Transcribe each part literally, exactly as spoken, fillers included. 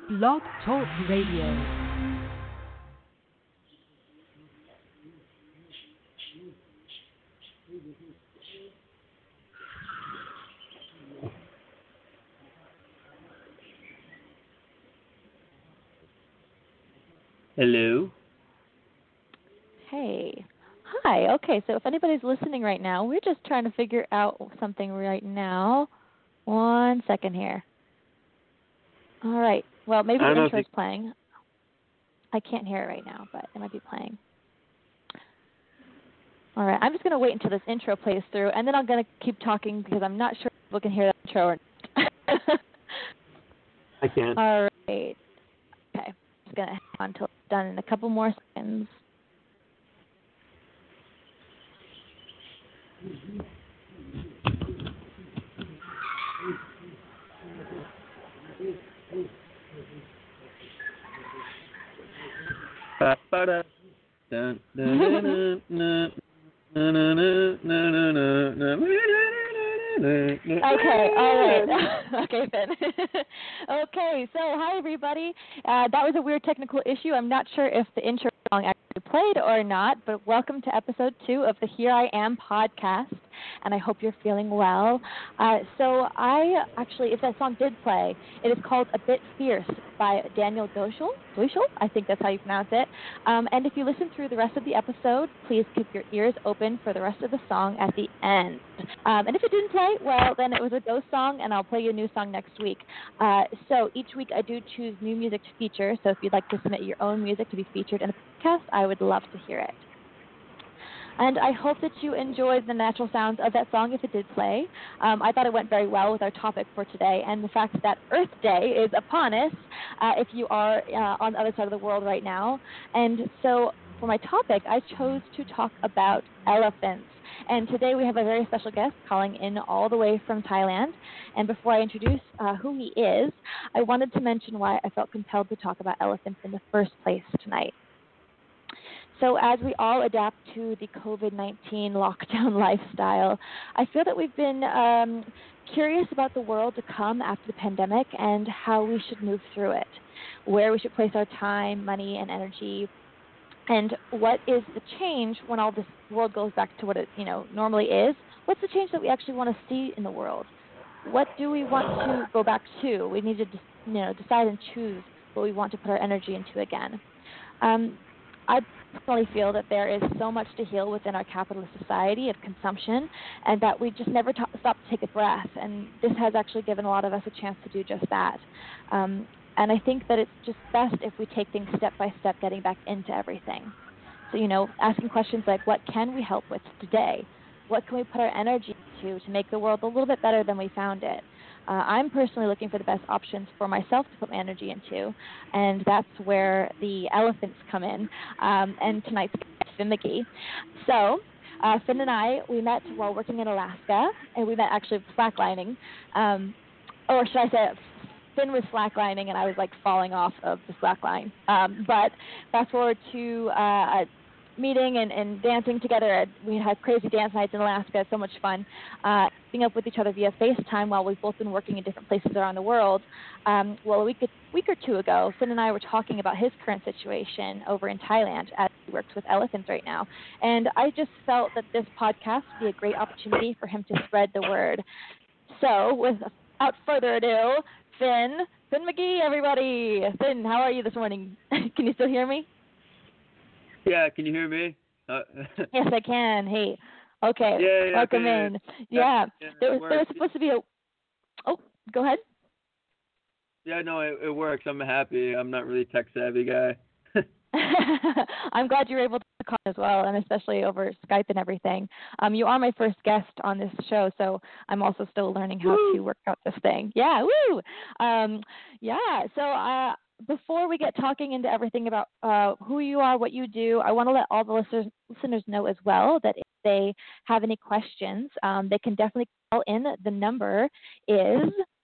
Blog Talk Radio. Hello? Hey. Hi. Okay, so if anybody's listening right now, we're just trying to figure out something right now. One second here. All right. Well, maybe I the don't intro's think... playing. I can't hear it right now, but it might be playing. All right. I'm just going to wait until this intro plays through, and then I'm going to keep talking because I'm not sure if people can hear the intro or not. I can't. All right. Okay. Just going to hang on until it's done in a couple more seconds. Ba-ba-da. Dun, dun, dun, dun, dun, dun, dun, dun, dun, dun, dun, dun. Okay, all right. Okay, Finn. Okay, so hi, everybody. Uh, that was a weird technical issue. I'm not sure if the intro song actually played or not, but welcome to episode two of the Here I Am podcast, and I hope you're feeling well. Uh, so I actually, if that song did play, it is called A Bit Fierce by Daniel Doschel. Doschel? I think that's how you pronounce it. Um, and if you listen through the rest of the episode, please keep your ears open for the rest of the song at the end. Um, and if it didn't play, well, then it was a ghost song, and I'll play you a new song next week. Uh, so each week I do choose new music to feature, so if you'd like to submit your own music to be featured in a podcast, I would love to hear it. And I hope that you enjoyed the natural sounds of that song if it did play. Um, I thought it went very well with our topic for today and the fact that Earth Day is upon us uh, if you are uh, on the other side of the world right now. And so for my topic, I chose to talk about elephants. And today we have a very special guest calling in all the way from Thailand. And before I introduce uh, who he is, I wanted to mention why I felt compelled to talk about elephants in the first place tonight. So as we all adapt to the COVID nineteen lockdown lifestyle, I feel that we've been um, curious about the world to come after the pandemic and how we should move through it, where we should place our time, money, and energy, and what is the change when all this world goes back to what it, you know, normally is. What's the change that we actually want to see in the world? What do we want to go back to? We need to, you know, decide and choose what we want to put our energy into again. Um, I personally feel that there is so much to heal within our capitalist society of consumption, and that we just never t- stop to take a breath. And this has actually given a lot of us a chance to do just that. Um, and I think that it's just best if we take things step by step, getting back into everything. So, you know, asking questions like, what can we help with today? What can we put our energy into to make the world a little bit better than we found it? Uh, I'm personally looking for the best options for myself to put my energy into, and that's where the elephants come in. Um, and tonight's guest, Finn McGee. So uh, Finn and I, we met while working in Alaska, and we met actually slacklining. Um, or should I say, Finn was slacklining, and I was like falling off of the slackline. Um, but fast forward to uh, a meeting and, and dancing together. We had crazy dance nights in Alaska, so much fun. Uh, being up with each other via FaceTime while we've both been working in different places around the world. Um, well, a week, a week or two ago, Finn and I were talking about his current situation over in Thailand as he works with elephants right now. And I just felt that this podcast would be a great opportunity for him to spread the word. So without further ado, Finn, Finn McGee, everybody. Finn, how are you this morning? Can you still hear me? Yeah, can you hear me? Uh, Yes, I can. Hey, okay, yeah, yeah, welcome okay. in. Yeah, yeah there was, there was works. supposed to be a. Oh, go ahead. Yeah, no, it, it works. I'm happy. I'm not really tech savvy guy. I'm glad you were able to call as well, and especially over Skype and everything. Um, you are my first guest on this show, so I'm also still learning how Woo! to work out this thing. Yeah, woo! Um, yeah, so uh, before we get talking into everything about uh, who you are, what you do, I want to let all the listeners, listeners know as well that if they have any questions, um, they can definitely call in. The number is,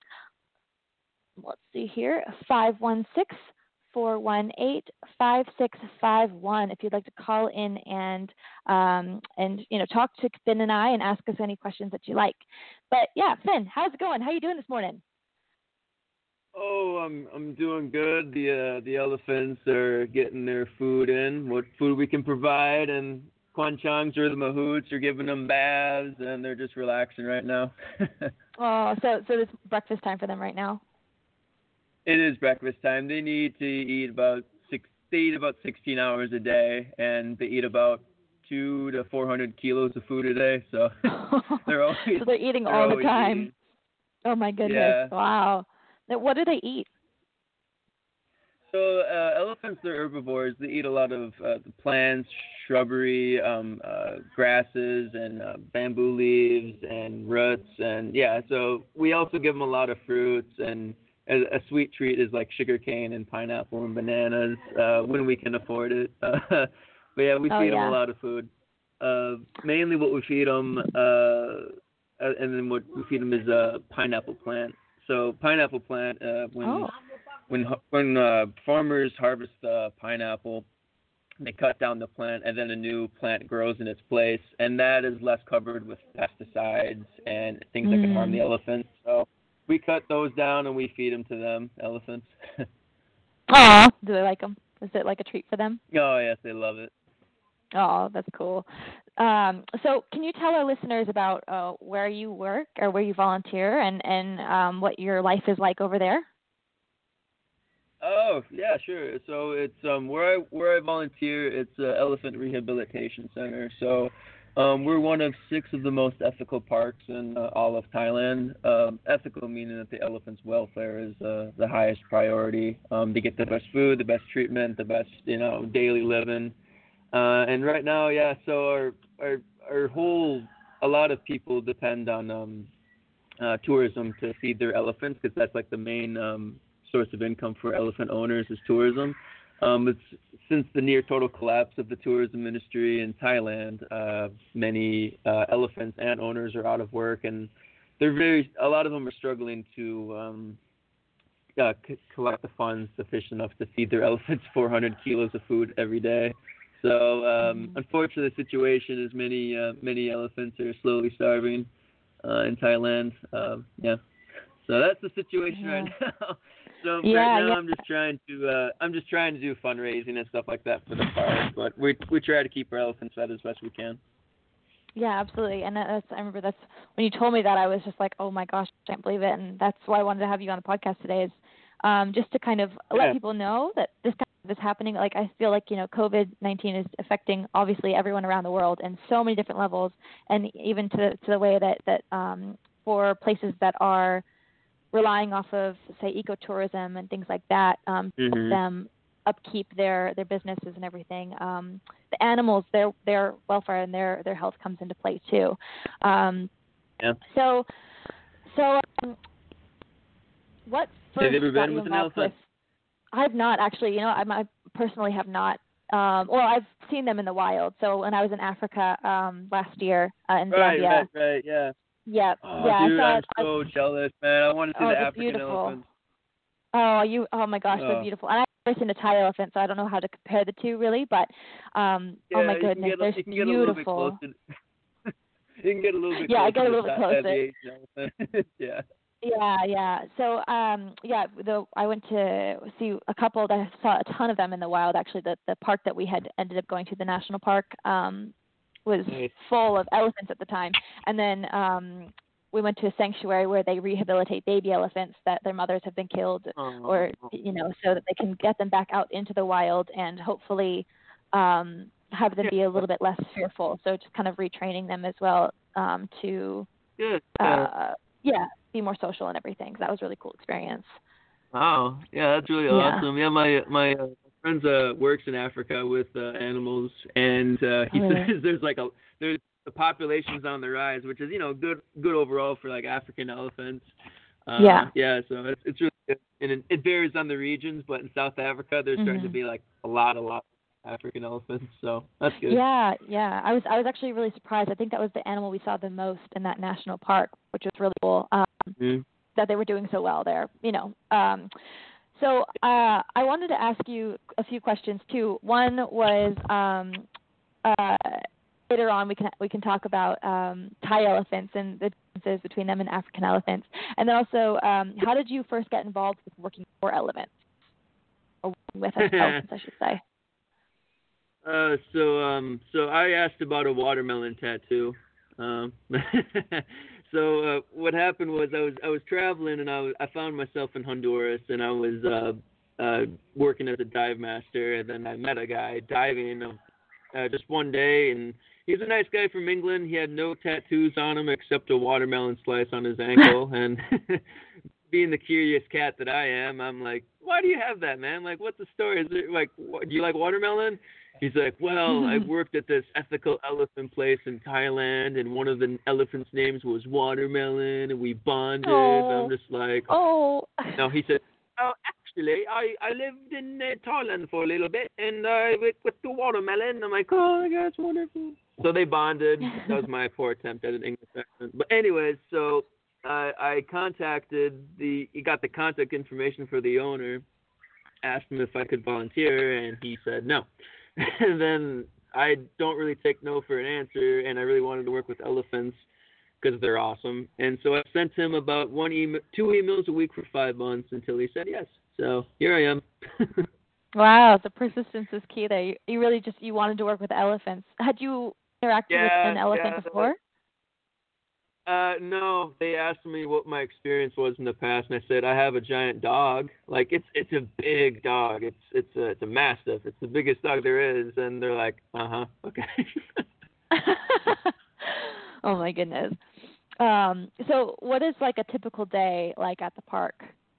let's see here, five one six, four one eight, five six five one if you'd like to call in and um, and you know talk to Finn and I and ask us any questions that you like. But yeah, Finn, how's it going? How you doing this morning? Oh, I'm I'm doing good. The uh, the elephants are getting their food in, what food we can provide, and Kwanchongs or the mahouts are giving them baths, and they're just relaxing right now. Oh, so so it's breakfast time for them right now. It is breakfast time. They need to eat about six. They eat about sixteen hours a day, and they eat about two to four hundred kilos of food a day. So they're always so they're eating they're all the always time. eating. Oh my goodness! Yeah. Wow. Now, what do they eat? So uh, elephants are herbivores. They eat a lot of uh, plants, shrubbery, um, uh, grasses, and uh, bamboo leaves and roots, and yeah. So we also give them a lot of fruits, and a, a sweet treat is like sugar cane and pineapple and bananas uh, when we can afford it. Uh, but yeah, we Oh, feed yeah. them a lot of food. Uh, mainly, what we feed them, uh, and then what we feed them is a pineapple plant. So pineapple plant, uh, when Oh. when when uh, farmers harvest uh, pineapple, they cut down the plant, and then a new plant grows in its place, and that is less covered with pesticides and things that can harm the Mm. elephants. So we cut those down and we feed them to them, elephants. Aw. Do they like them? Is it like a treat for them? Oh yes, they love it. Oh, that's cool. Um, so can you tell our listeners about uh, where you work or where you volunteer and, and um, what your life is like over there? Oh yeah, sure. So it's um where I where I volunteer. It's a Elephant Rehabilitation Center. So um, we're one of six of the most ethical parks in uh, all of Thailand. Um, ethical meaning that the elephant's welfare is uh, the highest priority. Um, they get the best food, the best treatment, the best you know daily living. Uh, and right now, yeah. So our our our whole a lot of people depend on um, uh, tourism to feed their elephants because that's like the main um, source of income for elephant owners is tourism. Um, it's since the near total collapse of the tourism industry in Thailand, uh, many uh, elephants and owners are out of work, and they're very. A lot of them are struggling to um, uh, c- collect the funds sufficient enough to feed their elephants four hundred kilos of food every day. So, um, Mm. unfortunately, the situation is many uh, many elephants are slowly starving uh, in Thailand. Um, yeah, so that's the situation Yeah. right now. So Yeah, right now, yeah. I'm just trying to uh, I'm just trying to do fundraising and stuff like that for the park. But we we try to keep our elephants fed as best we can. Yeah, absolutely. And that- that's I remember that's when you told me that I was just like, oh my gosh, I can't believe it. And that's why I wanted to have you on the podcast today is um, just to kind of let Yeah. people know that this kind of is happening. Like I feel like you know COVID nineteen is affecting obviously everyone around the world in so many different levels, and even to to the way that that um, for places that are relying off of say ecotourism and things like that um, to help Mhm. them upkeep their their businesses and everything. Um, the animals, their their welfare and their their health comes into play too. Um, Yeah. so so um, what first Have you ever got been you with an involved with? elephant? I've not actually. You know, I, I personally have not. Um, well, I've seen them in the wild. So when I was in Africa um, last year uh, in Right, Zambia, right, right. Yeah. yeah, Oh, yeah, dude, I saw I'm it. I- so jealous, man. I want to see Oh, the they're African beautiful. elephants. Oh, you! Oh my gosh, they're Oh. beautiful. And I've never seen a Thai elephant, so I don't know how to compare the two really. But um, Yeah, oh my you can goodness, get, they're you can get a little bit beautiful. closer. You can get a little bit Yeah, I closer get a to little bit Thai- uh, the closer. Asian elephant. Yeah. Yeah, yeah. So, um, yeah, the I went to see a couple that I saw a ton of them in the wild. Actually, the the park that we had ended up going to, the national park, um, was Nice. full of elephants at the time. And then um, we went to a sanctuary where they rehabilitate baby elephants that their mothers have been killed, or you know, so that they can get them back out into the wild and hopefully um, have them be a little bit less fearful. So just kind of retraining them as well um, to. Good. Uh, yeah, be more social and everything. So that was a really cool experience. Wow. Yeah, that's really Yeah. awesome. Yeah, my my uh, friend uh, works in Africa with uh, animals, and uh, he Oh, really? says there's like a there's the population's on the rise, which is you know good good overall for like African elephants. Uh, Yeah. Yeah. So it's it's really good. And it, it varies on the regions, but in South Africa there's starting to Mhm. be like a lot a lot of African elephants. So that's good. Yeah, yeah. I was I was actually really surprised. I think that was the animal we saw the most in that national park, which was really cool. Um, Mhm. that they were doing so well there. You know. Um, so uh, I wanted to ask you a few questions too. One was, um, uh, later on we can we can talk about um, Thai elephants and the differences between them and African elephants. And then also, um, how did you first get involved with working for elephants, or working with elephants, I should say? Uh, so um, so I asked about a watermelon tattoo. Um, so uh, what happened was I was I was traveling and I was, I found myself in Honduras and I was uh, uh, working as a dive master, and then I met a guy diving uh, just one day, and he was a nice guy from England. He had no tattoos on him except a watermelon slice on his ankle. And being the curious cat that I am, I'm like, why do you have that, man? Like, what's the story? Is it like, what, do you like watermelon? He's like, well, I worked at this ethical elephant place in Thailand, and one of the elephants' names was Watermelon, and we bonded. Oh. I'm just like, oh. No, he said, oh, actually, I, I lived in uh, Thailand for a little bit, and I uh, with, with the watermelon. I'm like, oh, my God, it's wonderful. So they bonded. That was my poor attempt at an English accent. But anyways, so I, I contacted the, he got the contact information for the owner, asked him if I could volunteer, and he said no. And then I don't really take no for an answer, and I really wanted to work with elephants because they're awesome. And so I sent him about one email, two emails a week for five months until he said yes. So here I am. Wow, the persistence is key there. You, you really just, you wanted to work with elephants. Had you interacted yeah, with an elephant yeah, before? Uh, no, they asked me what my experience was in the past, and I said I have a giant dog. Like it's it's a big dog. It's it's a it's a mastiff. It's the biggest dog there is, and they're like, uh huh, okay. Oh my goodness. Um, so what is like a typical day like at the park?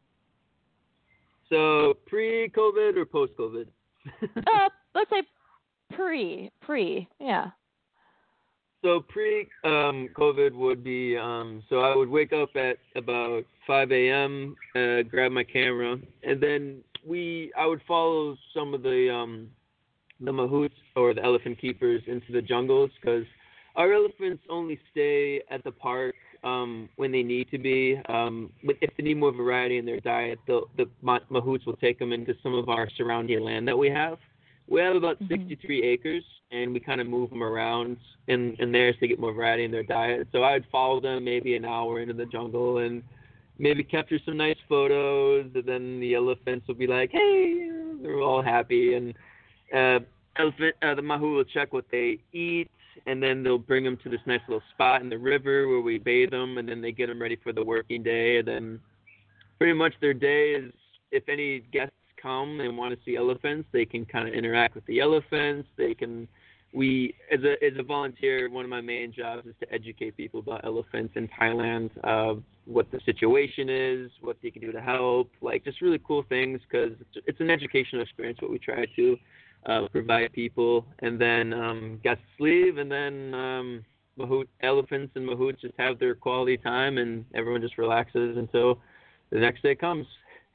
So pre-COVID or post-COVID? uh, let's say pre pre yeah. So pre-COVID um, would be, um, so I would wake up at about five a.m., uh, grab my camera, and then we, I would follow some of the um, the mahouts or the elephant keepers into the jungles, because our elephants only stay at the park um, when they need to be. Um, but if they need more variety in their diet, the the mahouts will take them into some of our surrounding land that we have. We have about mm-hmm. sixty-three acres, and we kind of move them around in, in there to get more variety in their diet. So I'd follow them maybe an hour into the jungle and maybe capture some nice photos, and then the elephants will be like, hey, they're all happy. And uh, elephant, uh, the mahu will check what they eat, and then they'll bring them to this nice little spot in the river where we bathe them, and then they get them ready for the working day. And then pretty much their day is, if any guests come and want to see elephants, they can kind of interact with the elephants. They can, we, as a as a volunteer, one of my main jobs is to educate people about elephants in Thailand, uh, what the situation is, what they can do to help, like just really cool things, because it's, it's an educational experience, what we try to uh, provide people. And then um, guests leave, and then um, mahout, elephants and mahouts just have their quality time, and everyone just relaxes until the next day comes.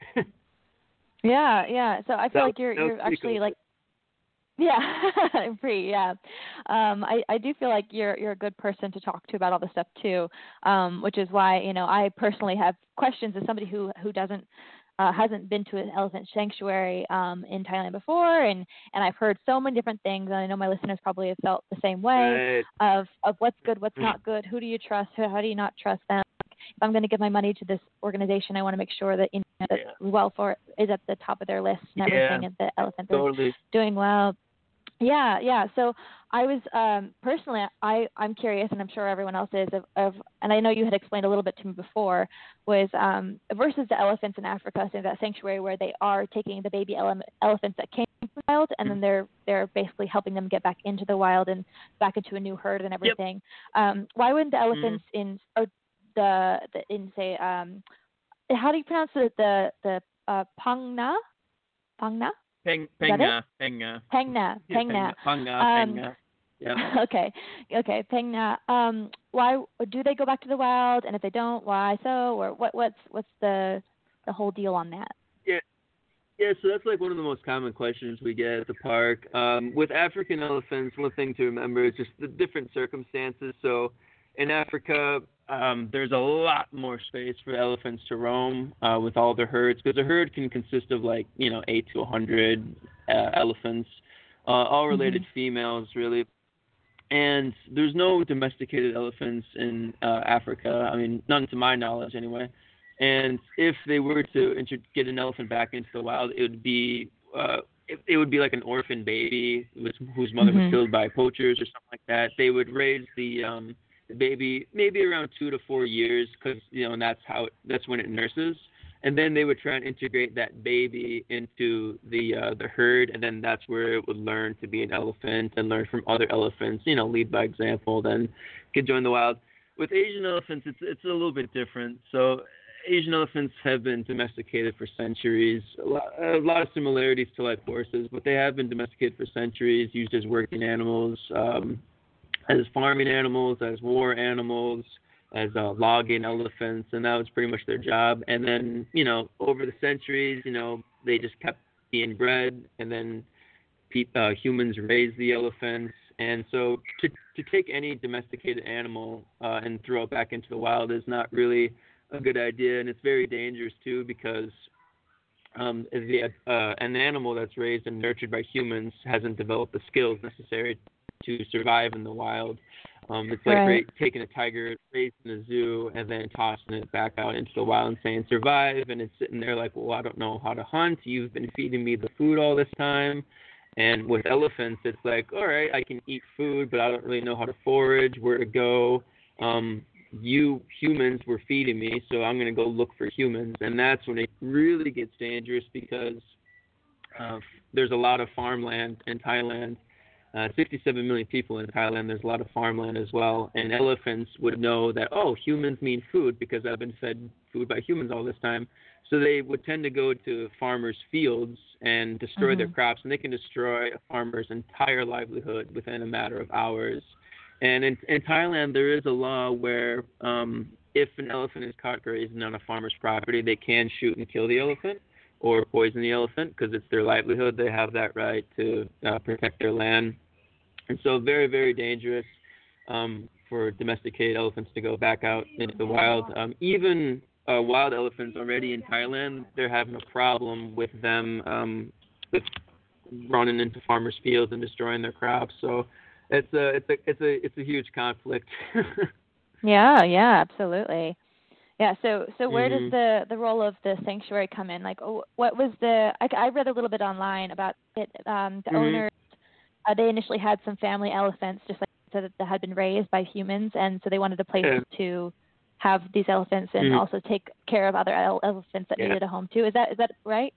Yeah, yeah. So I feel that, like you're you're actually cool. like, yeah, free, yeah. Um, I I do feel like you're you're a good person to talk to about all this stuff too, um, which is why you know I personally have questions as somebody who who doesn't uh, hasn't been to an elephant sanctuary um, in Thailand before, and and I've heard so many different things, and I know my listeners probably have felt the same way right. of of what's good, what's not good, who do you trust, who, how do you not trust them. If I'm going to give my money to this organization, I want to make sure that you know, that yeah. welfare is at the top of their list and everything, yeah. and the elephant totally. is doing well. Yeah, yeah. So I was um, personally, I I'm curious, and I'm sure everyone else is, of, of and I know you had explained a little bit to me before, was um, versus the elephants in Africa, so that sanctuary where they are taking the baby ele- elephants that came from the wild, and then they're they're basically helping them get back into the wild and back into a new herd and everything. Yep. Um, why wouldn't the elephants mm-hmm. in or the, the in say um how do you pronounce it the the uh Pangna Pangna Peng Pengna Pengna Pengna Pengna Pengna Pengna yeah okay okay Pengna um why do they go back to the wild, and if they don't, why so, or what what's what's the the whole deal on that? Yeah yeah so that's like one of the most common questions we get at the park. Um with African elephants, one thing to remember is just the different circumstances. So in Africa, um, there's a lot more space for elephants to roam uh, with all their herds, because a herd can consist of like, you know, eight to a hundred uh, elephants, uh, all related mm-hmm. females, really. and there's no domesticated elephants in uh, Africa. I mean, none to my knowledge, anyway. And if they were to inter- get an elephant back into the wild, it would be uh, it, it would be like an orphan baby whose, whose mother Mm-hmm. was killed by poachers or something like that. They would raise the um, the baby maybe around two to four years, because you know, and that's how it, that's when it nurses. And then they would try and integrate that baby into the uh, the herd, and then that's where it would learn to be an elephant and learn from other elephants. You know, lead by example. Then could join the wild. With Asian elephants, it's it's a little bit different. So Asian elephants have been domesticated for centuries. A lot, a lot of similarities to like horses, but they have been domesticated for centuries, used as working animals, um, as farming animals, as war animals, as uh, logging elephants, and that was pretty much their job. And then, you know, over the centuries, you know, they just kept being bred, and then pe- uh, humans raised the elephants. And so to to take any domesticated animal uh, and throw it back into the wild is not really a good idea, and it's very dangerous too, because um, the, uh, an animal that's raised and nurtured by humans hasn't developed the skills necessary to survive in the wild. Um, it's like Right. ra- taking a tiger raised in a zoo and then tossing it back out into the wild and saying survive, and it's sitting there like, well, I don't know how to hunt. You've been feeding me the food all this time. And with elephants, it's like, all right, I can eat food, but I don't really know how to forage, where to go. Um, you humans were feeding me, so I'm going to go look for humans. And that's when it really gets dangerous, because uh, there's a lot of farmland in Thailand. Uh, sixty-seven million people in Thailand. There's a lot of farmland as well. And elephants would know that, oh, humans mean food, because I've been fed food by humans all this time. So they would tend to go to farmers' fields and destroy Mm-hmm. their crops, and they can destroy a farmer's entire livelihood within a matter of hours. And in, in Thailand, there is a law where um, if an elephant is caught grazing on a farmer's property, they can shoot and kill the elephant or poison the elephant, because it's their livelihood. They have that right to uh, protect their land. And so very, very dangerous um, for domesticated elephants to go back out into the wild. Um, even uh, wild elephants already in Thailand, they're having a problem with them um, with running into farmers' fields and destroying their crops. So it's a it's a it's a it's a huge conflict. Yeah, yeah, absolutely. Yeah. So, so where Mhm. does the the role of the sanctuary come in? Like, oh, what was the? I, I read a little bit online about it. Um, the Mhm. owners, uh, they initially had some family elephants, just like so that, that had been raised by humans, and so they wanted a place Yeah. to have these elephants and Mhm. also take care of other ele- elephants that Yeah. needed a home too. Is that is that right?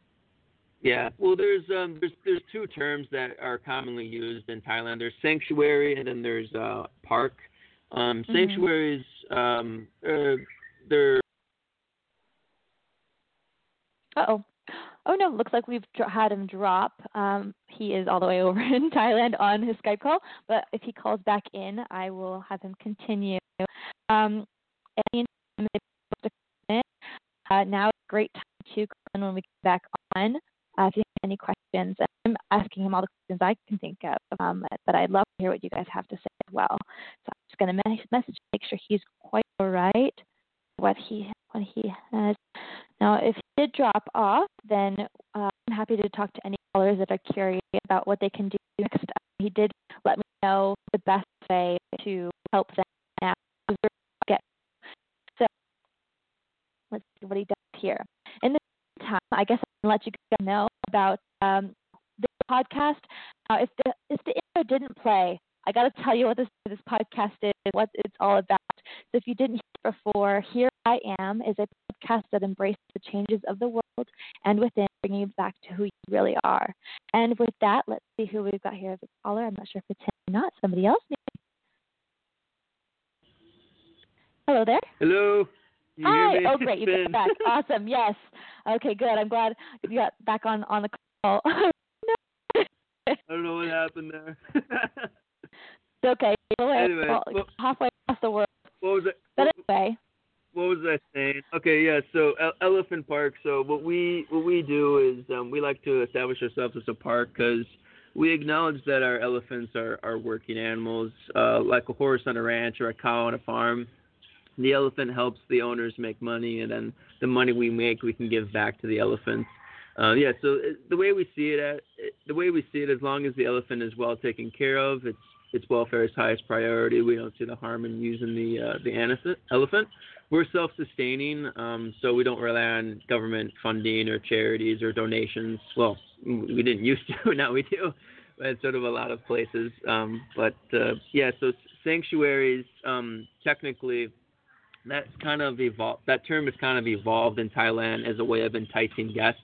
Yeah, well, there's um, there's there's two terms that are commonly used in Thailand. There's sanctuary, and then there's uh, park. Um, Mhm. sanctuaries, um, uh, they're Uh oh. Oh no, looks like we've dr- had him drop. Um, he is all the way over in Thailand on his Skype call, but if he calls back in, I will have him continue. Um, and uh, now is a great time to call in when we get back on. Uh, if you have any questions, I'm asking him all the questions I can think of, um, but I'd love to hear what you guys have to say as well. So I'm just going to me- message, make sure he's quite all right. What he what he has. Now, if he did drop off, then uh, I'm happy to talk to any callers that are curious about what they can do next. Uh, he did let me know the best way to help them now. Get so let's see what he does here. In the meantime, I guess I can let you guys know about um, the podcast. Uh, if the if the intro didn't play, I got to tell you what this this podcast is, what it's all about. So if you didn't hear it before, Here I Am is a podcast that embraces the changes of the world and within, bringing you back to who you really are. And with that, let's see who we've got here as a caller. I'm not sure if it's him or not. Somebody else. Maybe. Hello there. hello. You Hi. hear me? Oh, great. You Finn. got back. Awesome. Yes. Okay, good. I'm glad you got back on, on the call. No. I don't know what happened there. It's okay. Anyway, Well, well- halfway across the world. what was it? But What, anyway. what was I saying? Okay, yeah. So ele- Elephant Park. So what we what we do is um, we like to establish ourselves as a park, because we acknowledge that our elephants are, are working animals, uh, like a horse on a ranch or a cow on a farm. The elephant helps the owners make money, and then the money we make we can give back to the elephants. Uh, yeah, so it, the way we see it, at, it, the way we see it, as long as the elephant is well taken care of, it's its welfare is highest priority. We don't see the harm in using the uh, the anif- elephant. We're self-sustaining, um, so we don't rely on government funding or charities or donations. Well, we didn't used to, now we do. At sort of a lot of places. Um, but uh, yeah, so sanctuaries, um, technically, that's kind of evolved. That term has kind of evolved in Thailand as a way of enticing guests,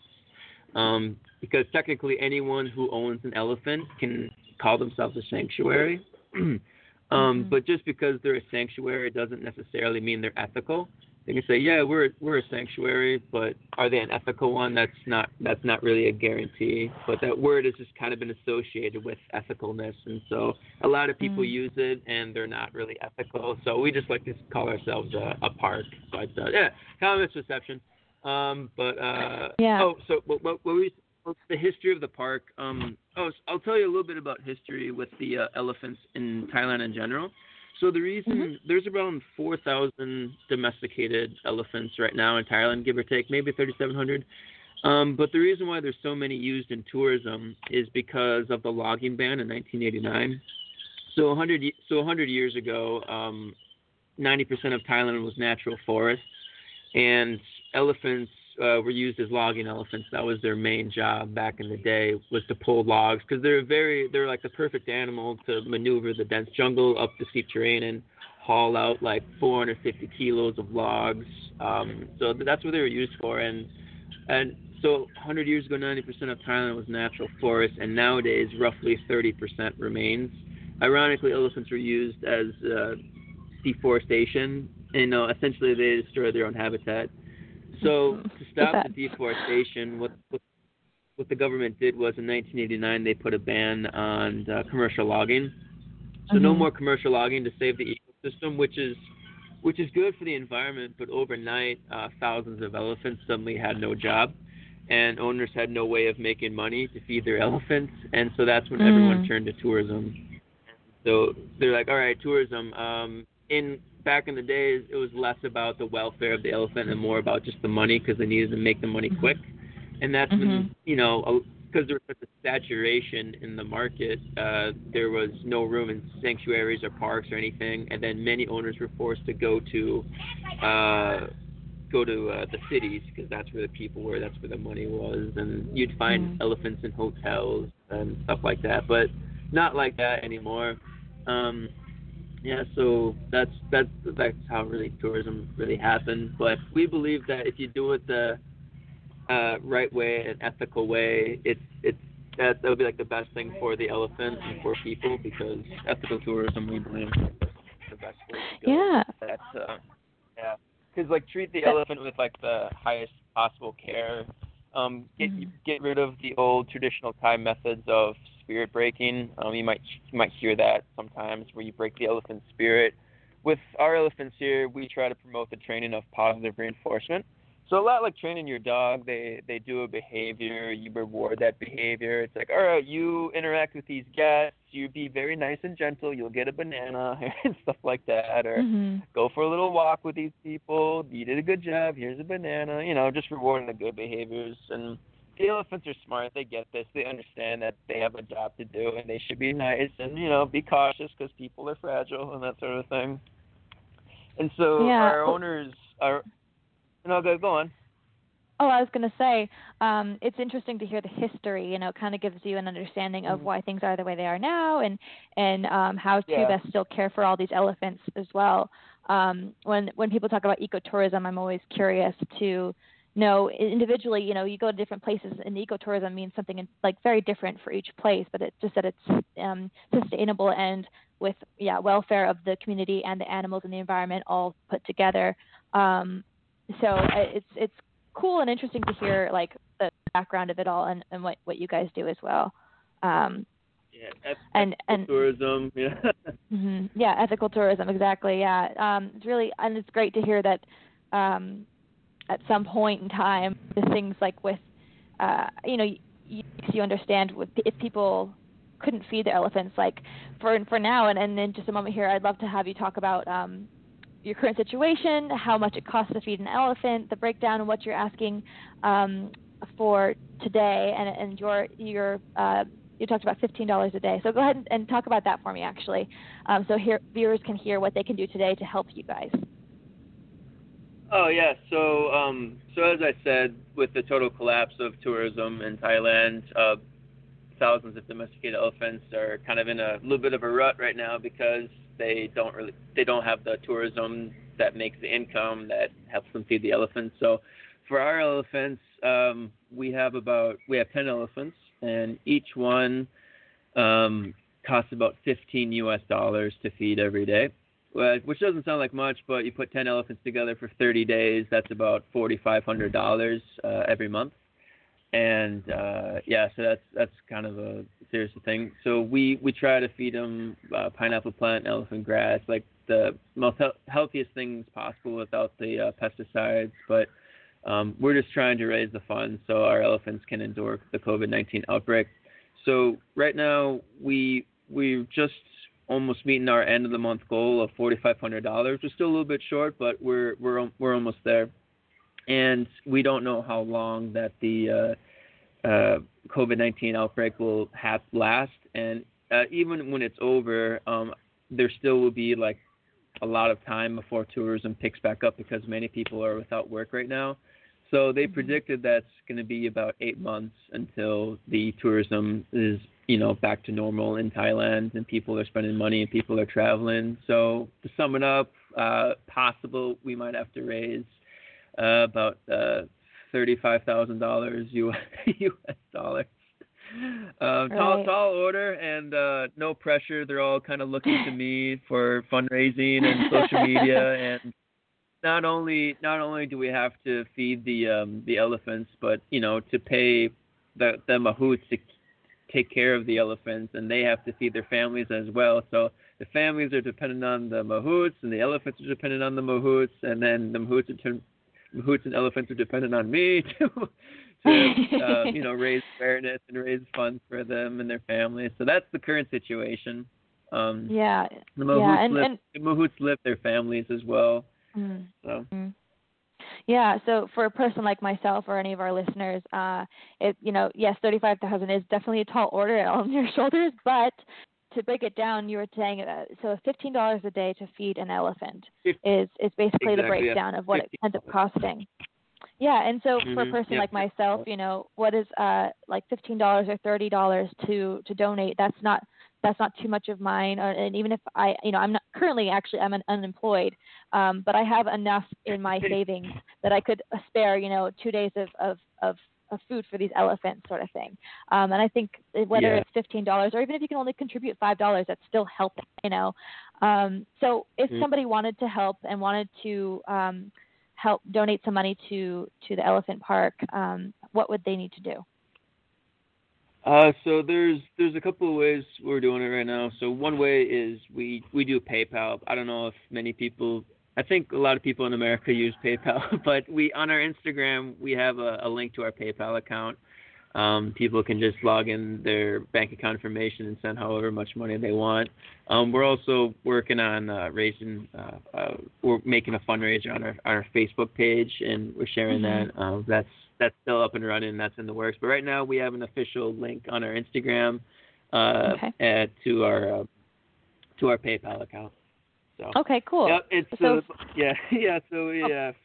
um, because technically anyone who owns an elephant can call themselves a sanctuary. um, mm-hmm. But just because they're a sanctuary doesn't necessarily mean they're ethical. They can say, yeah, we're we're a sanctuary, but are they an ethical one? That's not that's not really a guarantee. But that word has just kind of been associated with ethicalness, and so a lot of people mm. use it, and they're not really ethical. So we just like to call ourselves a, a park. But uh, yeah, kind of misperception. Um, but uh, yeah. Oh, so what, what, what we what's the history of the park? Um, oh, so I'll tell you a little bit about history with the uh, elephants in Thailand in general. So the reason mm-hmm. there's around four thousand domesticated elephants right now in Thailand, give or take, maybe thirty-seven hundred. Um, but the reason why there's so many used in tourism is because of the logging ban in nineteen eighty-nine. So one hundred, so one hundred years ago, um, ninety percent of Thailand was natural forests, and elephants uh, were used as logging elephants. That was their main job back in the day, was to pull logs, because they're very they're like the perfect animal to maneuver the dense jungle up the steep terrain and haul out like four hundred fifty kilos of logs. Um, so that's what they were used for. And and so one hundred years ago, ninety percent of Thailand was natural forest, and nowadays roughly thirty percent remains. Ironically, elephants were used as uh, deforestation. And, you know, essentially they destroy their own habitat. So to stop the deforestation, what, what what the government did was in nineteen eighty-nine they put a ban on uh, commercial logging. So mm-hmm. no more commercial logging to save the ecosystem, which is which is good for the environment. But overnight, uh, thousands of elephants suddenly had no job, and owners had no way of making money to feed their elephants. And so that's when mm. everyone turned to tourism. So they're like, all right, tourism. Um, in Back in the days, it was less about the welfare of the elephant and more about just the money, because they needed to make the money quick. And that's mm-hmm. when, you know, because there was such a saturation in the market, uh, there was no room in sanctuaries or parks or anything. And then many owners were forced to go to uh, go to uh, the cities, because that's where the people were, that's where the money was. And you'd find mm-hmm. elephants in hotels and stuff like that, but not like that anymore. Um, Yeah, so that's that's that's how really tourism really happened. But we believe that if you do it the uh, right way, an ethical way, it's it's that that would be like the best thing for the elephant and for people, because ethical tourism, we believe, is the best way to go. Yeah. That's uh, yeah, because like treat the elephant with like the highest possible care. Um, get mm-hmm. get rid of the old traditional Thai methods of spirit breaking. Um, you might you might hear that sometimes, where you break the elephant's spirit. With our elephants here, we try to promote the training of positive reinforcement. So a lot like training your dog, they they do a behavior, you reward that behavior. It's like, all right, you interact with these guests, you be very nice and gentle, you'll get a banana and stuff like that, or mm-hmm. go for a little walk with these people, you did a good job, here's a banana, you know, just rewarding the good behaviors. And the elephants are smart, they get this, they understand that they have a job to do and they should be nice and, you know, be cautious because people are fragile and that sort of thing. And so yeah. our owners are... No, go, go on. Oh, I was going to say, um, it's interesting to hear the history. You know, it kind of gives you an understanding of mm-hmm. why things are the way they are now, and and um, how to yeah. best still care for all these elephants as well. Um, when when people talk about ecotourism, I'm always curious to know individually. You know, you go to different places, and ecotourism means something in, like very different for each place. But it's just that it's um, sustainable and with yeah welfare of the community and the animals and the environment all put together. Um, So it's it's cool and interesting to hear like the background of it all and, and what, what you guys do as well. Um, yeah, eth- and ethical and tourism. Yeah. mm-hmm, yeah, ethical tourism, exactly. Yeah, um, it's really and it's great to hear that um, at some point in time, the things like with uh, you know you, you understand with, if people couldn't feed the elephants, like for for now and, and in just a moment here, I'd love to have you talk about. Um, your current situation, how much it costs to feed an elephant, the breakdown of what you're asking um, for today, and, and your your uh, you talked about fifteen dollars a day. So go ahead and, and talk about that for me, actually, um, so here, viewers can hear what they can do today to help you guys. Oh yeah, so um, so as I said, with the total collapse of tourism in Thailand, uh, thousands of domesticated elephants are kind of in a little bit of a rut right now because they don't really they don't have the tourism that makes the income that helps them feed the elephants. So for our elephants, um, we have about we have ten elephants, and each one um, costs about fifteen U S dollars to feed every day. Which doesn't sound like much, but you put ten elephants together for thirty days, that's about forty-five hundred dollars uh, every month. And uh, yeah, so that's that's kind of a serious thing. So we, we try to feed them uh, pineapple plant, elephant grass, like the most he- healthiest things possible without the uh, pesticides. But um, we're just trying to raise the funds so our elephants can endure the COVID nineteen outbreak. So right now we we're just almost meeting our end of the month goal of forty-five hundred dollars. We're still a little bit short, but we're we're we're almost there. And we don't know how long that the uh, uh, COVID nineteen outbreak will have last. And uh, even when it's over, um, there still will be like a lot of time before tourism picks back up because many people are without work right now. So they predicted that's going to be about eight months until the tourism is, you know, back to normal in Thailand and people are spending money and people are traveling. So to sum it up, uh, possible we might have to raise uh, about uh, thirty-five thousand dollars U S dollars. Uh, Right. tall, tall order and uh, no pressure. They're all kind of looking to me for fundraising and social media. And not only not only do we have to feed the um, the elephants, but you know to pay the the mahouts to take care of the elephants, and they have to feed their families as well. So the families are dependent on the mahouts, and the elephants are dependent on the mahouts, and then the mahouts, are t- mahouts and elephants are dependent on me to, to uh, you know, raise awareness and raise funds for them and their families. So that's the current situation. Um, Yeah. the mahouts Yeah, and, live, and the mahouts live their families as well. mm, So. mm. Yeah, so for a person like myself or any of our listeners, uh, it you know, yes, thirty-five thousand is definitely a tall order on your shoulders, but to break it down, you were saying uh, so fifteen dollars a day to feed an elephant is is basically Exactly, the yeah. breakdown of what it fifteen ends up costing. Yeah, and so for a Mhm, person yep. like myself, you know, what is uh like fifteen dollars or thirty dollars to to donate? That's not that's not too much of mine. Or, and even if I, you know, I'm not currently actually I'm an unemployed, um, but I have enough in my savings that I could uh, spare, you know, two days of of of, of food for these elephants, sort of thing. Um, and I think whether Yeah. it's fifteen dollars or even if you can only contribute five dollars, that's still helping, you know. Um, so if Mm. somebody wanted to help and wanted to um, help donate some money to to the elephant park, um, what would they need to do? Uh, so there's there's a couple of ways we're doing it right now. So one way is we, we do PayPal. I don't know if many people, I think a lot of people in America use PayPal, but we on our Instagram we have a, a link to our PayPal account. Um, people can just log in their bank account information and send however much money they want. Um, we're also working on uh, raising, uh, uh, we're making a fundraiser on our on our Facebook page, and we're sharing Mm-hmm. that. Um, that's that's still up and running. That's in the works. But right now we have an official link on our Instagram uh, Okay. at, to our uh, to our PayPal account. So. Okay, cool. Yep. It's So- uh, yeah yeah. So we Oh. uh,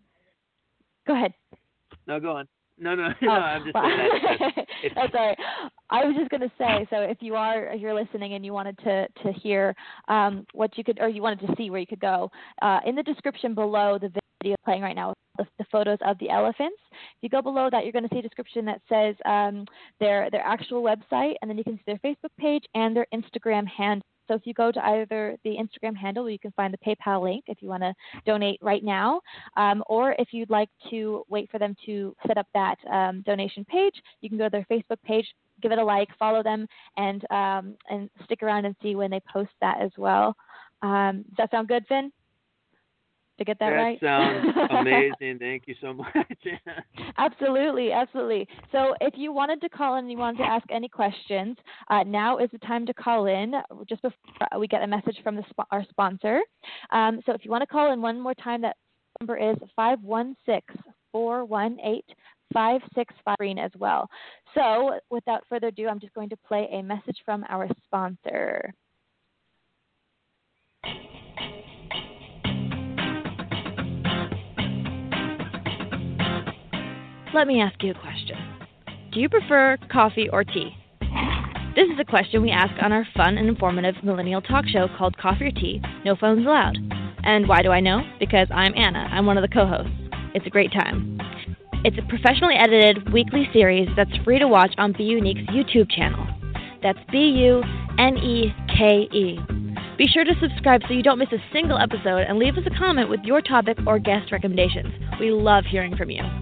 Go ahead. no go on. No no Oh, no. I'm just saying that, that it's, That's all right. I was just going to say, so if you are if you're listening and you wanted to to hear um, what you could, or you wanted to see where you could go, uh, in the description below the video playing right now, the, the photos of the elephants. If you go below that, you're going to see a description that says um, their their actual website, and then you can see their Facebook page and their Instagram handle. So if you go to either the Instagram handle, you can find the PayPal link if you want to donate right now, um, or if you'd like to wait for them to set up that um, donation page, you can go to their Facebook page, give it a like, follow them, and um, and stick around and see when they post that as well. Um, does that sound good, Finn? Did I get that, that right? sounds amazing. Thank you so much. Absolutely, absolutely. So if you wanted to call in and you wanted to ask any questions, uh, now is the time to call in just before we get a message from the sp- our sponsor. Um, so if you want to call in one more time, that number is five one six, four one eight, five six five as well. So without further ado, I'm just going to play a message from our sponsor. Let me ask you a question. Do you prefer coffee or tea? This is a question we ask on our fun and informative millennial talk show called Coffee or Tea, No Phones Allowed. And why do I know? Because I'm Anna. I'm one of the co-hosts. It's a great time. It's a professionally edited weekly series that's free to watch on Be Unique's YouTube channel. That's B U N E K E. Be sure to subscribe so you don't miss a single episode and leave us a comment with your topic or guest recommendations. We love hearing from you.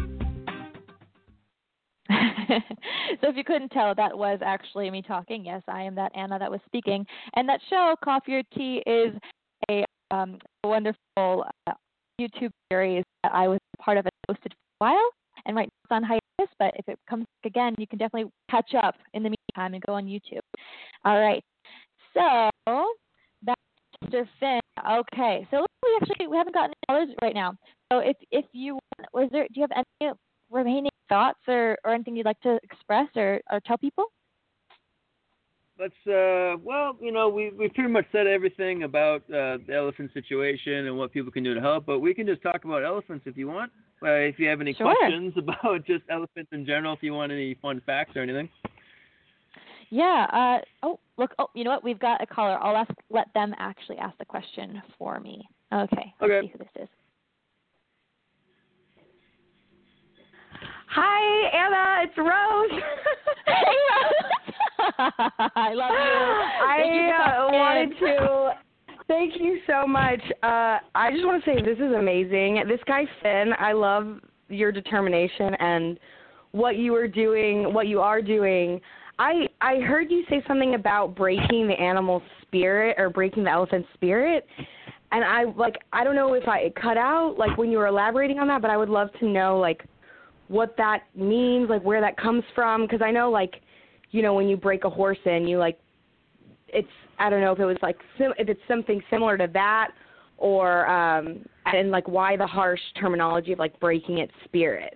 So if you couldn't tell, that was actually me talking. Yes, I am that Anna that was speaking. And that show, Coffee or Tea, is a um, wonderful uh, YouTube series that I was part of and hosted for a while. And right now it's on hiatus, but if it comes back again, you can definitely catch up in the meantime and go on YouTube. All right. So that's Mister Finn. Okay. So we actually we haven't gotten any others right now. So if if you was there, do you have any remaining thoughts or, or anything you'd like to express or, or tell people? Let's, uh, well, you know, we we pretty much said everything about uh, the elephant situation and what people can do to help, but we can just talk about elephants if you want. Uh, if you have any Sure. questions about just elephants in general, if you want any fun facts or anything. Yeah. Uh, oh, look. Oh, you know what? We've got a caller. I'll ask. Let them actually ask the question for me. Okay. Let's Okay. see who this is. Hi, Anna. It's Rose. Hey, Rose. I love you. Thank you I for uh, coming wanted in. to thank you so much. Uh, I just want to say this is amazing. This guy, Finn, I love your determination and what you are doing, what you are doing. I I heard you say something about breaking the animal spirit or breaking the elephant spirit. And I, like, I don't know if I it cut out, like, when you were elaborating on that, but I would love to know, like, what that means, like where that comes from, because I know, like, you know, when you break a horse in, you like, it's, I don't know if it was like, sim- if it's something similar to that, or, um, and like why the harsh terminology of like breaking its spirit.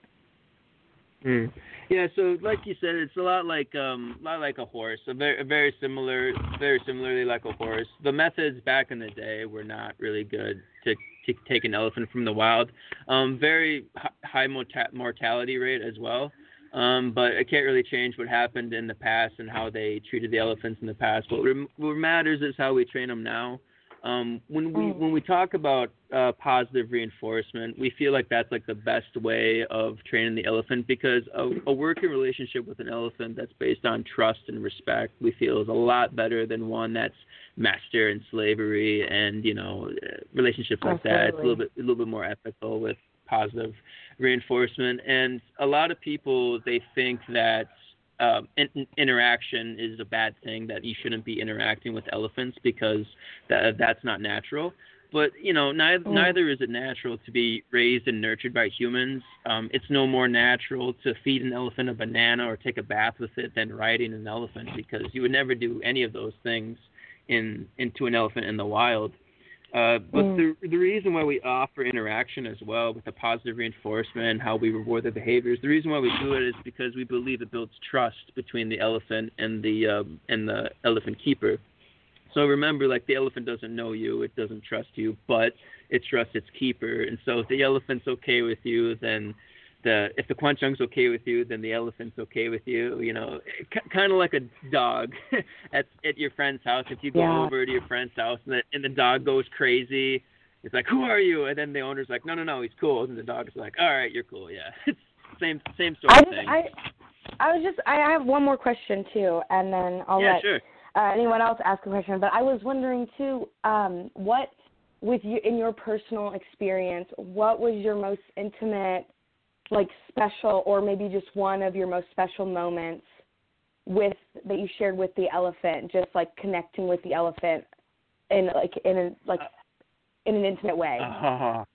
Mm. Yeah, so like you said, it's a lot like um, a lot like a horse, a very, very similar, very similarly like a horse. The methods back in the day were not really good to, to take an elephant from the wild. Um, very high morta- mortality rate as well. Um, but it can't really change what happened in the past and how they treated the elephants in the past. What, rem- what matters is how we train them now. Um, when we when we talk about uh, positive reinforcement, we feel like that's like the best way of training the elephant, because a, a working relationship with an elephant that's based on trust and respect, we feel, is a lot better than one that's master and slavery and, you know, relationships like Absolutely. that. It's a little bit a little bit more ethical with positive reinforcement. And a lot of people, they think that Um, in, interaction is a bad thing, that you shouldn't be interacting with elephants because that, that's not natural. But, you know, neither, mm. neither is it natural to be raised and nurtured by humans. Um, it's no more natural to feed an elephant a banana or take a bath with it than riding an elephant, because you would never do any of those things in into an elephant in the wild. Uh, but mm. the the reason why we offer interaction as well, with the positive reinforcement and how we reward their behaviors, the reason why we do it is because we believe it builds trust between the elephant and the um, and the elephant keeper. So remember, like, the elephant doesn't know you, it doesn't trust you, but it trusts its keeper. And so if the elephant's okay with you, then the if the Kwanchung's okay with you, then the elephant's okay with you. You know, c- kind of like a dog at at your friend's house. If you go yeah. over to your friend's house and the, and the dog goes crazy, it's like, who are you? And then the owner's like, no, no, no, he's cool. And the dog's like, all right, you're cool, yeah. It's same same sort I, of thing. I, I was just, I have one more question too, and then I'll yeah, let sure. uh, anyone else ask a question. But I was wondering too, um, what, with you in your personal experience, what was your most intimate, like, special, or maybe just one of your most special moments with that you shared with the elephant, just like connecting with the elephant in like in a like in an intimate way? Uh,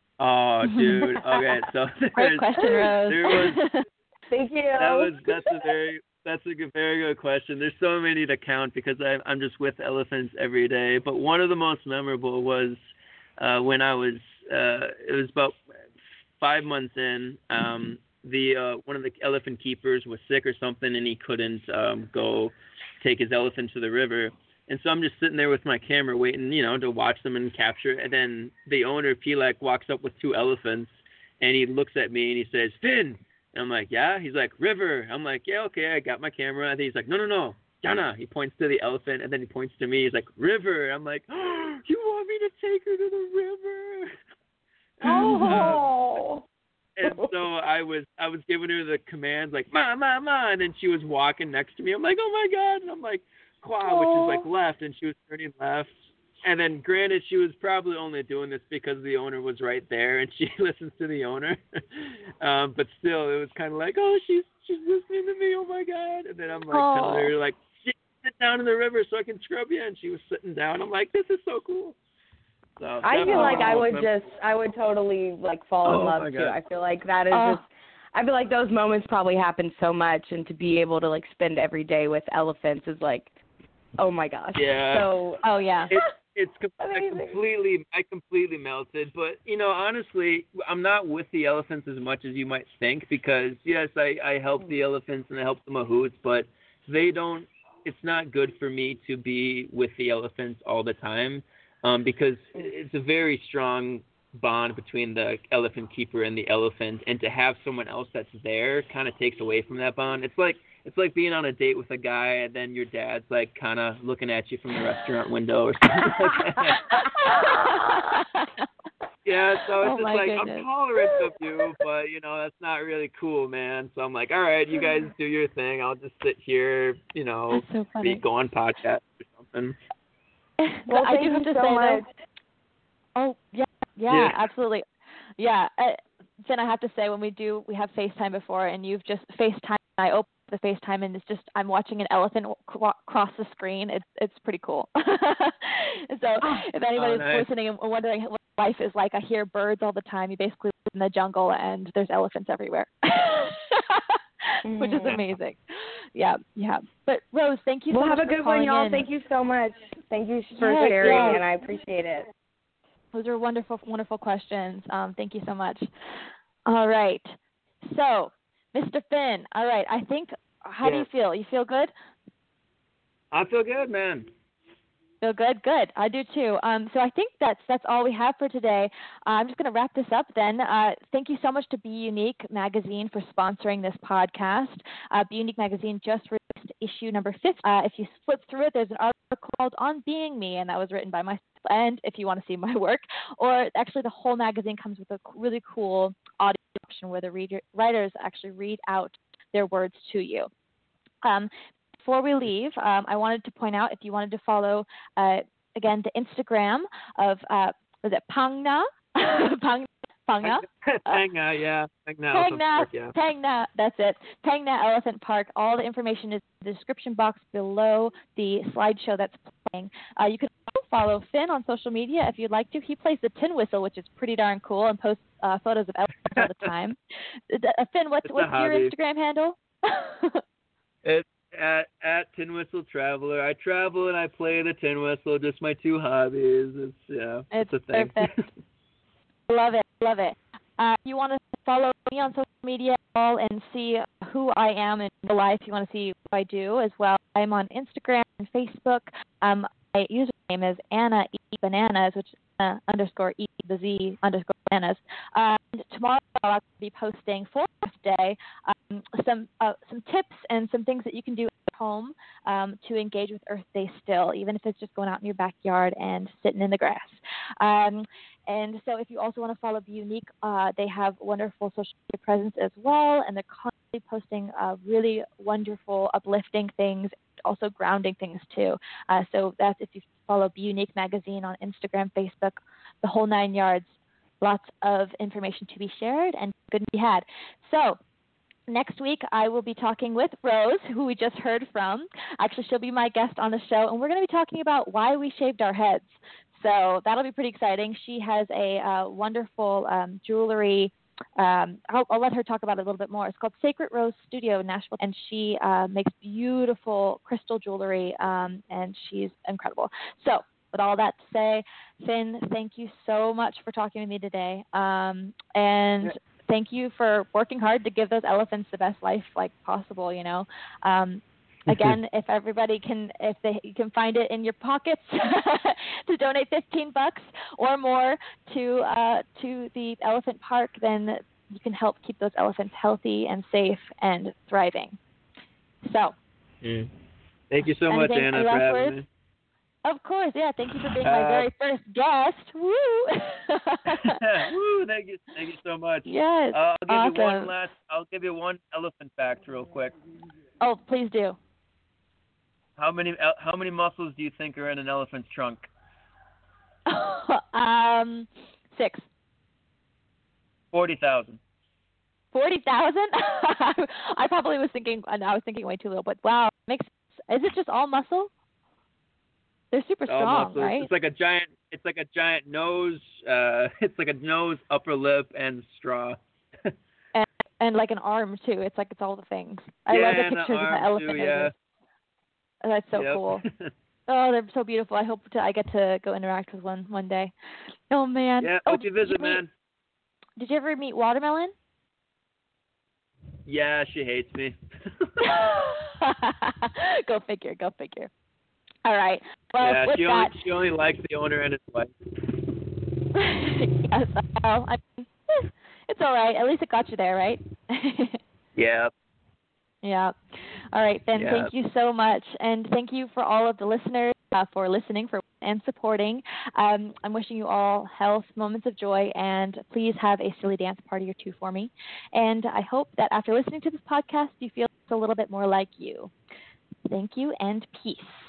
oh, dude. Okay, so Great question, Rose. There was, Thank you. That was that's a very that's a good, very good question. There's so many to count because I, I'm just with elephants every day. But one of the most memorable was uh, when I was uh, it was about five months in. Um, the uh, one of the elephant keepers was sick or something, and he couldn't um, go take his elephant to the river. And so I'm just sitting there with my camera waiting, you know, to watch them and capture. And then the owner, Pilak, walks up with two elephants, and he looks at me and he says, "Finn." And I'm like, "Yeah." He's like, "River." I'm like, "Yeah, okay, I got my camera." And he's like, "No, no, no, Yana." He points to the elephant, and then he points to me. He's like, "River." I'm like, "Oh, you want me to take her to the river?" Oh. And so I was I was giving her the commands like, "Ma, ma, ma," and then she was walking next to me. I'm like, "Oh my God." And I'm like, "Qua," which is like left, and she was turning left. And then granted, she was probably only doing this because the owner was right there, and she listens to the owner. um, but still, it was kind of like, "Oh, she's she's listening to me. Oh my God." And then I'm like oh. telling her like, "Sit down in the river so I can scrub you." And she was sitting down. I'm like, "This is so cool." So I feel like I would just, I would totally like fall oh in love too. I feel like that is oh. just, I feel like those moments probably happen so much, and to be able to like spend every day with elephants is like, oh my gosh. Yeah. So, oh yeah. It, it's I completely, I completely melted. But you know, honestly, I'm not with the elephants as much as you might think, because yes, I, I help the elephants and I help the mahouts, but they don't. It's not good for me to be with the elephants all the time. Um, because it's a very strong bond between the elephant keeper and the elephant, and to have someone else that's there kind of takes away from that bond. It's like it's like being on a date with a guy, and then your dad's like kind of looking at you from the restaurant window or something like that. Yeah, so it's oh just like, goodness. I'm tolerant of you, but you know that's not really cool, man. So I'm like, all right, you guys do your thing. I'll just sit here, you know, so be go on podcast or something. Well, I do have to so say much. though. Oh yeah, yeah, yeah, absolutely. Yeah, uh, Finn, I have to say when we do, we have FaceTime before, and you've just FaceTime. I open the FaceTime, and it's just I'm watching an elephant cro- cross the screen. It's it's pretty cool. So if anybody's oh, nice. listening and wondering what life is like, I hear birds all the time. You basically live in the jungle, and there's elephants everywhere. Which is amazing. Yeah, yeah. But Rose, thank you so well, much have a for good calling one, y'all. in. Thank you so much. Thank you for yeah, sharing, yeah. and I appreciate it. Those are wonderful, wonderful questions. Um, thank you so much. All right. So, Mister Finn, all right, I think, how yeah. do you feel? You feel good? I feel good, man. Feel good? Good. I do too. Um, so I think that's that's all we have for today. Uh, I'm just going to wrap this up then. Uh, thank you so much to Be Unique Magazine for sponsoring this podcast. Uh, Be Unique Magazine just released issue number fifty. Uh, if you flip through it, there's an article called On Being Me, and that was written by myself. And if you want to see my work, or actually the whole magazine comes with a really cool audio option where the reader, writers actually read out their words to you. Um, Before we leave, um, I wanted to point out if you wanted to follow, uh, again, the Instagram of, uh, was it Pangna? Pang, Pangna? Pangna, yeah. Pangna, Pangna, Park, yeah. Pangna, that's it. Pangna Elephant Park. All the information is in the description box below the slideshow that's playing. Uh, you can also follow Finn on social media if you'd like to. He plays the tin whistle, which is pretty darn cool, and posts uh, photos of elephants all the time. Uh, Finn, what's, what's your Instagram handle? It's At at Tin Whistle Traveler. I travel and I play the tin whistle. Just my two hobbies. It's yeah, it's, it's a thing. Perfect. Love it, love it. Uh, you want to follow me on social media all and see who I am in real life. You want to see what I do as well. I'm on Instagram and Facebook. Um, my username is Anna E Bananas, which is uh, underscore E the Z underscore bananas. Uh, and tomorrow I'll be posting for Earth Day um, some uh, some tips and some things that you can do at home um, to engage with Earth Day still, even if it's just going out in your backyard and sitting in the grass. Um, and so if you also want to follow Be Unique, uh, they have wonderful social media presence as well, and they're constantly posting uh, really wonderful, uplifting things, also grounding things too. Uh, so that's if you follow Be Unique Magazine on Instagram, Facebook, the whole nine yards. Lots of information to be shared and good to be had. So next week I will be talking with Rose, who we just heard from. Actually, she'll be my guest on the show, and we're going to be talking about why we shaved our heads. So that'll be pretty exciting. She has a uh, wonderful um, jewelry. Um, I'll, I'll let her talk about it a little bit more. It's called Sacred Rose Studio in Nashville, and she uh, makes beautiful crystal jewelry, um, and she's incredible. So with all that to say, Finn, thank you so much for talking with me today. Um, and thank you for working hard to give those elephants the best life like possible. You know, um, again, if everybody can, if they you can find it in your pockets to donate fifteen bucks or more to uh, to the elephant park, then you can help keep those elephants healthy and safe and thriving. So. Mm. Thank you so much, Anything, Anna, for having words? me. Of course, yeah. Thank you for being my uh, very first guest. Woo! Woo! Thank you, thank you so much. Yes. Uh, I'll give awesome. you one last. I'll give you one elephant fact, real quick. Oh, please do. How many How many muscles do you think are in an elephant's trunk? um, six. Forty thousand. Forty thousand? I probably was thinking. I was thinking way too little, but wow, makes. Is it just all muscle? They're super strong, right? It's like a giant. It's like a giant nose. Uh, it's like a nose, upper lip, and straw. and, and like an arm too. It's like it's all the things. I yeah, love the pictures of the elephant. Too, yeah. Oh, that's so yep. cool. Oh, they're so beautiful. I hope to, I get to go interact with one one day. Oh man. Yeah, oh, hope you visit, you man. Meet, did you ever meet Watermelon? Yeah, she hates me. Go figure. Go figure. All right. Well, yeah, with she that, only she only likes the owner and his wife. yes. Well, I mean, it's all right. At least it got you there, right? yeah. Yeah. All right, Ben. Yeah. Thank you so much, and thank you for all of the listeners uh, for listening for and supporting. Um, I'm wishing you all health, moments of joy, and please have a silly dance party or two for me. And I hope that after listening to this podcast, you feel a little bit more like you. Thank you, and peace.